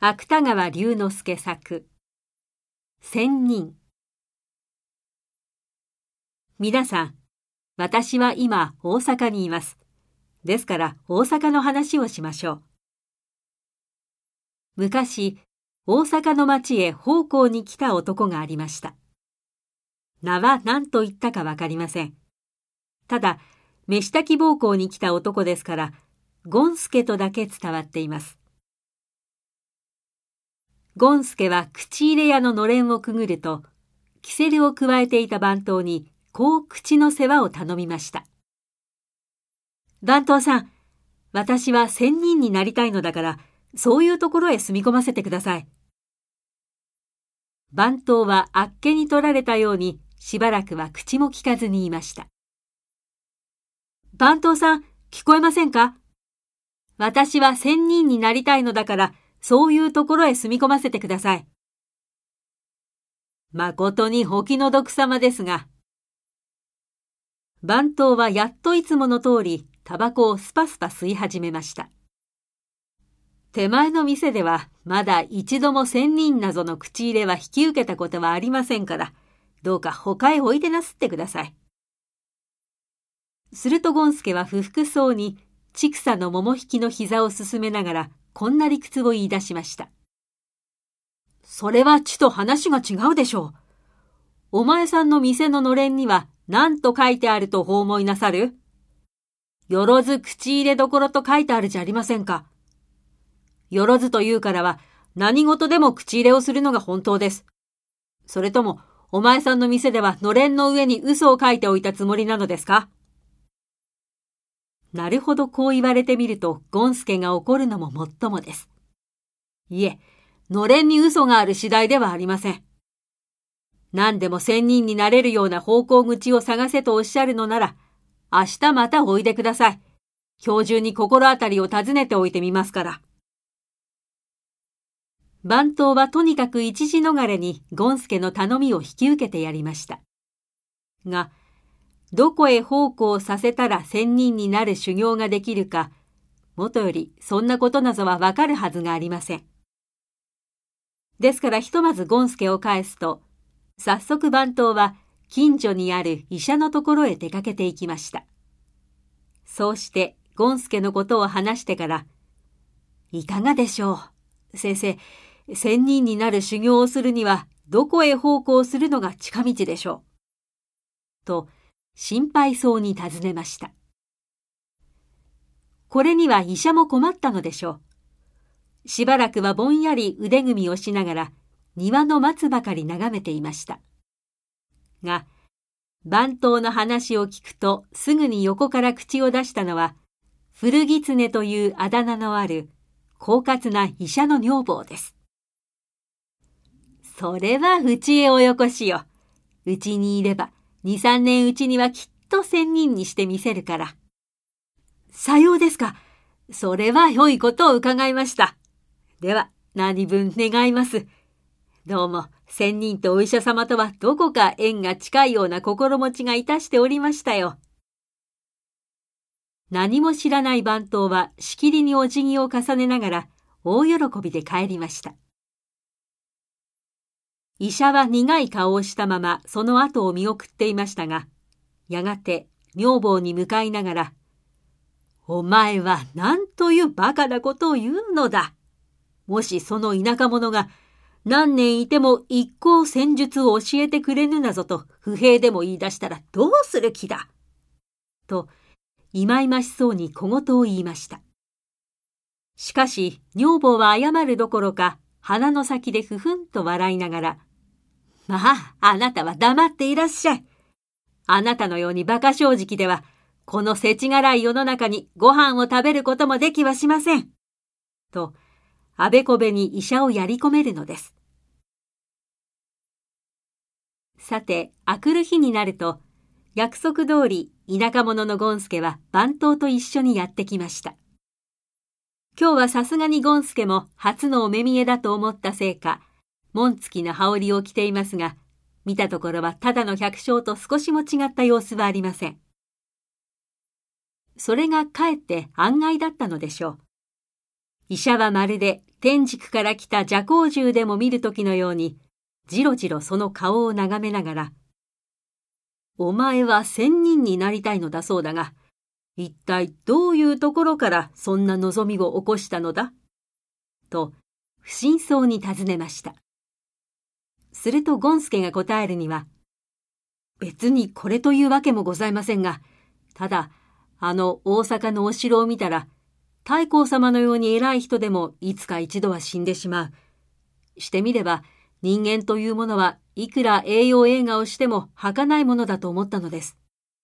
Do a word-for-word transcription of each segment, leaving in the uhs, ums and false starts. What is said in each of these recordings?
芥川龍之介作仙人。皆さん、私は今大阪にいます。ですから大阪の話をしましょう。昔、大阪の町へ奉公に来た男がありました。名は何と言ったかわかりません。ただ、飯炊き奉公に来た男ですから、ゴンスケとだけ伝わっています。ゴンスケは口入れ屋ののれんをくぐると、キセルを加えていた番頭に、こう口の世話を頼みました。番頭さん、私は仙人になりたいのだから、そういうところへ住み込ませてください。番頭はあっけに取られたように、しばらくは口も聞かずにいました。番頭さん、聞こえませんか？私は仙人になりたいのだから、そういうところへ住み込ませてください。まことにお気の毒様ですが。番頭はやっといつもの通り、タバコをスパスパ吸い始めました。手前の店では、まだ一度も仙人なぞの口入れは引き受けたことはありませんから、どうか他へおいでなすってください。するとゴンスケは不服そうに、千草の桃引きの膝を進めながら、こんな理屈を言い出しました。それはちと話が違うでしょう。お前さんの店ののれんには何と書いてあるとお思いなさる？よろず口入れどころと書いてあるじゃありませんか。よろずというからは何事でも口入れをするのが本当です。それともお前さんの店ではのれんの上に嘘を書いておいたつもりなのですか？なるほどこう言われてみるとゴンスケが怒るのももっともです。いえ、のれんに嘘がある次第ではありません。何でも仙人になれるような方向口を探せとおっしゃるのなら、明日またおいでください。今日中に心当たりを尋ねておいてみますから。番頭はとにかく一時逃れにゴンスケの頼みを引き受けてやりました。が、どこへ奉公させたら仙人になる修行ができるか、もとよりそんなことなどはわかるはずがありません。ですからひとまずゴンスケを返すと、早速番頭は近所にある医者のところへ出かけていきました。そうしてゴンスケのことを話してから、いかがでしょう。先生、仙人になる修行をするにはどこへ奉公するのが近道でしょう。と、心配そうに尋ねました。これには医者も困ったのでしょう。しばらくはぼんやり腕組みをしながら庭の松ばかり眺めていました。が、番頭の話を聞くとすぐに横から口を出したのは、古狐というあだ名のある狡猾な医者の女房です。それはうちへおよこしよ。うちにいれば、二三年うちにはきっと仙人にしてみせるから。さようですか。それは良いことを伺いました。では、何分願います。どうも、仙人とお医者様とはどこか縁が近いような心持ちがいたしておりましたよ。何も知らない番頭はしきりにお辞儀を重ねながら大喜びで帰りました。医者は苦い顔をしたままその後を見送っていましたが、やがて女房に向かいながら、お前は何というバカなことを言うのだ。もしその田舎者が何年いても一向戦術を教えてくれぬなぞと不平でも言い出したらどうする気だ。と、いまいましそうに小言を言いました。しかし女房は謝るどころか鼻の先でふふんと笑いながら、まあ、あなたは黙っていらっしゃい。あなたのように馬鹿正直では、この世知辛い世の中にご飯を食べることもできはしません。と、あべこべに医者をやり込めるのです。さて、あくる日になると、約束通り田舎者のゴンスケは番頭と一緒にやってきました。今日はさすがにゴンスケも初のお目見えだと思ったせいか、紋付きの羽織を着ていますが、見たところはただの百姓と少しも違った様子はありません。それがかえって案外だったのでしょう。 医者はまるで天竺から来た蛇行獣でも見るときのように、じろじろその顔を眺めながら、お前は仙人になりたいのだそうだが、一体どういうところからそんな望みを起こしたのだと、不審そうに尋ねました。すると権助が答えるには、別にこれというわけもございませんが、ただ、あの大阪のお城を見たら、太閤様のように偉い人でもいつか一度は死んでしまう。してみれば、人間というものはいくら栄養映画をしても儚いものだと思ったのです。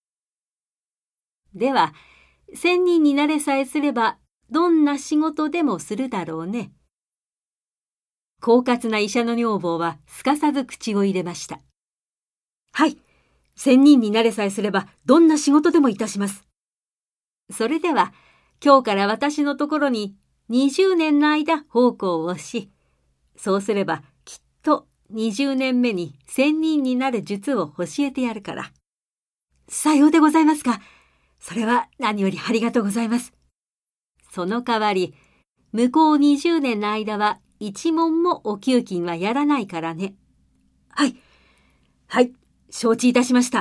では、仙人になれさえすれば、どんな仕事でもするだろうね。狡猾な医者の女房はすかさず口を入れました。はい、仙人になれさえすれば、どんな仕事でもいたします。それでは、今日から私のところににじゅうねんの間奉公をし、そうすればきっとにじゅうねんめに仙人になる術を教えてやるから。さようでございますか。それは何よりありがとうございます。その代わり、向こうにじゅうねんの間は一文もお給金はやらないからね。はい、はい、承知いたしました。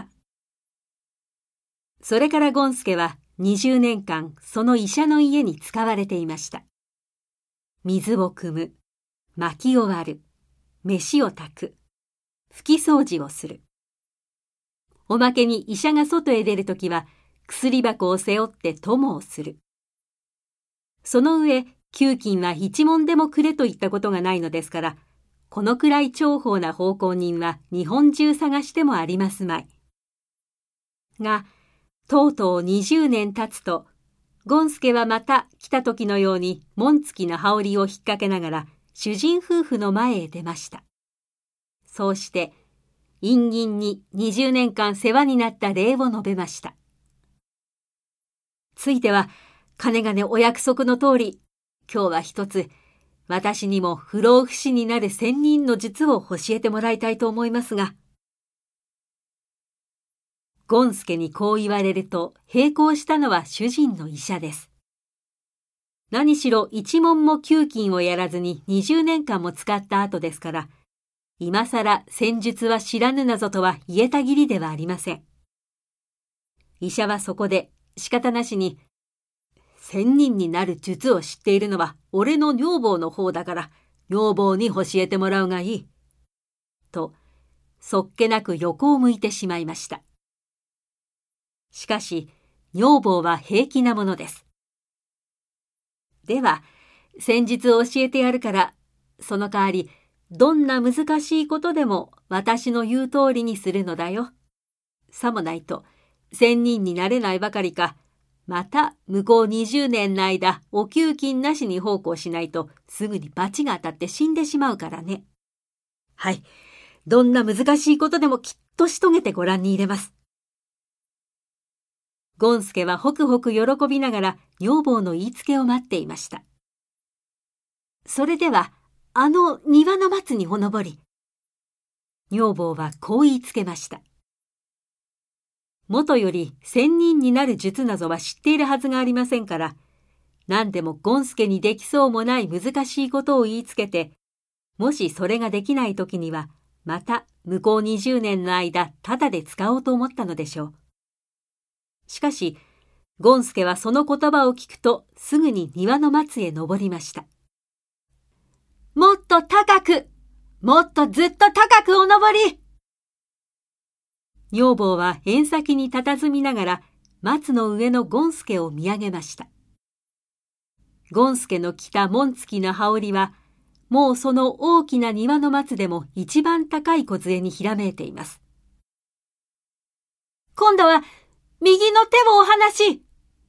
それから権助はにじゅうねんかんその医者の家に使われていました。水を汲む、薪を割る、飯を炊く、拭き掃除をする。おまけに医者が外へ出るときは薬箱を背負って供をする。その上、給金は一文でもくれといったことがないのですから、このくらい重宝な奉公人は日本中探してもありますまい。が、とうとうにじゅうねん経つと、権助はまた来た時のように紋付きの羽織を引っ掛けながら主人夫婦の前へ出ました。そうして、陰銀ににじゅうねんかん世話になった礼を述べました。ついては、かねがねお約束の通り、今日は一つ、私にも不老不死になる仙人の術を教えてもらいたいと思いますが。権助にこう言われると、並行したのは主人の医者です。何しろ一文も給金をやらずににじゅうねんかんも使った後ですから、今さら戦術は知らぬなぞとは言えたぎりではありません。医者はそこで仕方なしに、仙人になる術を知っているのは俺の女房の方だから、女房に教えてもらうがいい。と、そっけなく横を向いてしまいました。しかし、女房は平気なものです。では、戦術を教えてやるから、その代わり、どんな難しいことでも私の言う通りにするのだよ。さもないと、仙人になれないばかりか、また向こうにじゅうねんの間、お給金なしに奉公しないと、すぐに罰が当たって死んでしまうからね。はい、どんな難しいことでもきっとし遂げてご覧に入れます。権助はホクホク喜びながら女房の言いつけを待っていました。それでは、あの庭の松にほのぼり。女房はこう言いつけました。もとより仙人になる術などは知っているはずがありませんから、何でも権助にできそうもない難しいことを言いつけて、もしそれができないときには、また向こうにじゅうねんの間、ただで使おうと思ったのでしょう。しかし、権助はその言葉を聞くと、すぐに庭の松へ登りました。もっと高く、もっとずっと高くお登り。女房は縁先に佇みながら、松の上の権助を見上げました。権助の着た紋付きの羽織は、もうその大きな庭の松でも一番高い梢にひらめいています。今度は、右の手をお離し。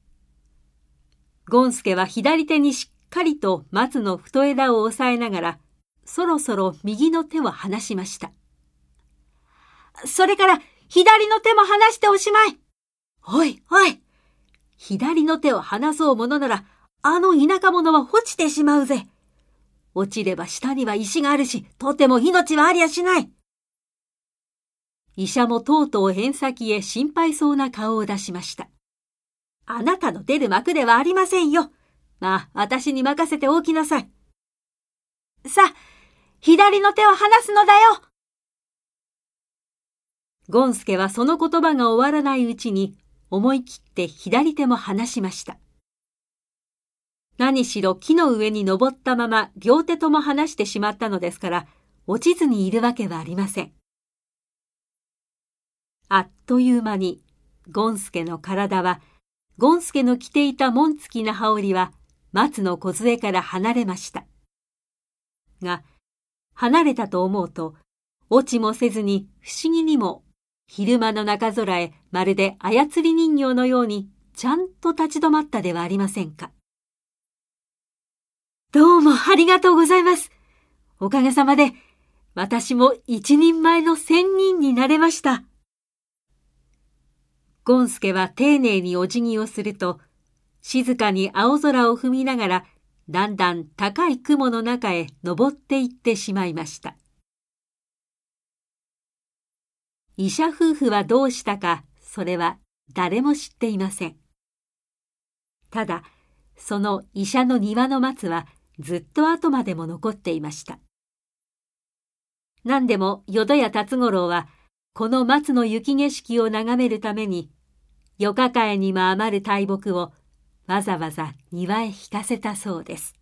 権助は左手にしっかりと松の太枝を押さえながら、そろそろ右の手を離しました。それから左の手も離しておしまい。おいおい。左の手を離そうものなら、あの田舎者は落ちてしまうぜ。落ちれば下には石があるし、とても命はありゃしない。医者もとうとう縁先へ心配そうな顔を出しました。あなたの出る幕ではありませんよ。 まあ、私に任せておきなさい。さあ、左の手を離すのだよ。ゴンスケはその言葉が終わらないうちに、思い切って左手も離しました。何しろ木の上に登ったまま両手とも離してしまったのですから、落ちずにいるわけはありません。あっという間に、ゴンスケの体は、ゴンスケの着ていた紋付きな羽織は、松の梢から離れました。が、離れたと思うと、落ちもせずに不思議にも、昼間の中空へまるで操り人形のように、ちゃんと立ち止まったではありませんか。どうもありがとうございます。おかげさまで、私も一人前の仙人になれました。ゴンスケは丁寧にお辞儀をすると、静かに青空を踏みながら、だんだん高い雲の中へ登っていってしまいました。医者夫婦はどうしたか、それは誰も知っていません。ただ、その医者の庭の松はずっと後までも残っていました。何でも淀屋辰五郎は、この松の雪景色を眺めるために、夜抱えにも余る大木をわざわざ庭へ引かせたそうです。